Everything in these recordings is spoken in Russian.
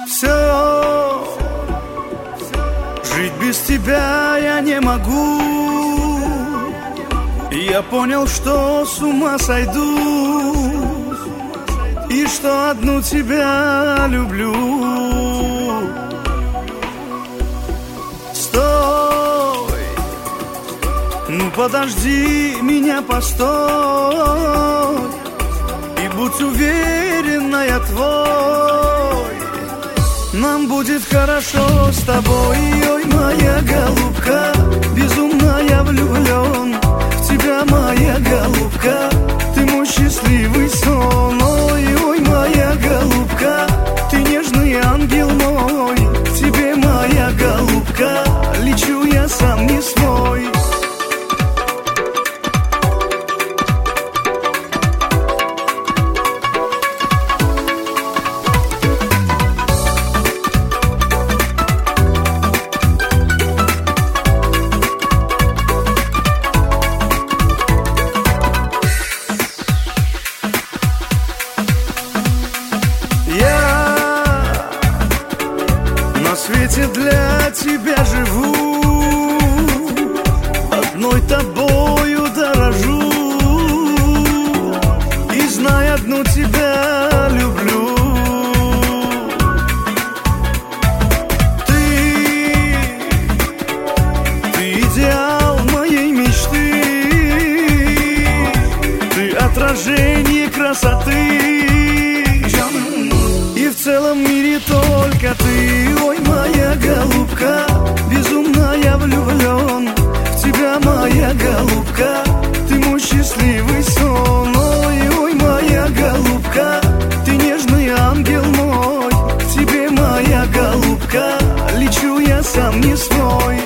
Все, жить без тебя я не могу. Я понял, что с ума сойду, и что одну тебя люблю. Стой, ну подожди меня, постой, и будь уверена, я твой. Нам будет хорошо с тобой, ой, моя голубка. Безумно я влюблен в тебя, моя голубка. Ты мой счастливый сон, ой, ой, моя голубка. Ты нежный ангел мой, к тебе, моя голубка, лечу я сам не свой. На свете для тебя живу, одной тобою дорожу, и знай, одну тебя люблю. Ты идеал моей мечты, ты отражение красоты. И в целом мире только ты, ой, моя голубка. Безумно я влюблен в тебя, моя голубка. Ты мой счастливый сон, ой, ой, моя голубка. Ты нежный ангел мой, к тебе, моя голубка, лечу я сам не свой.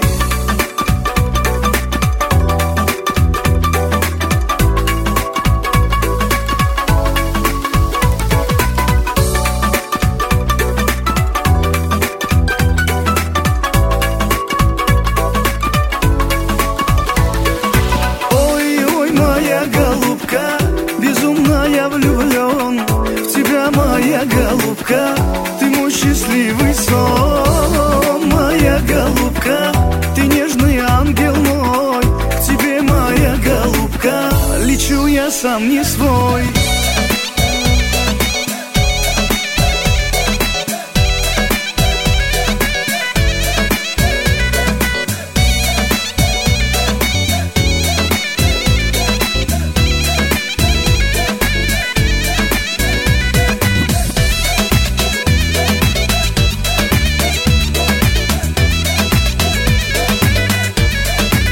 Безумно я влюблен в тебя, моя голубка. Ты мой счастливый сон, моя голубка. Ты нежный ангел мой, к тебе, моя голубка, лечу я сам не свой.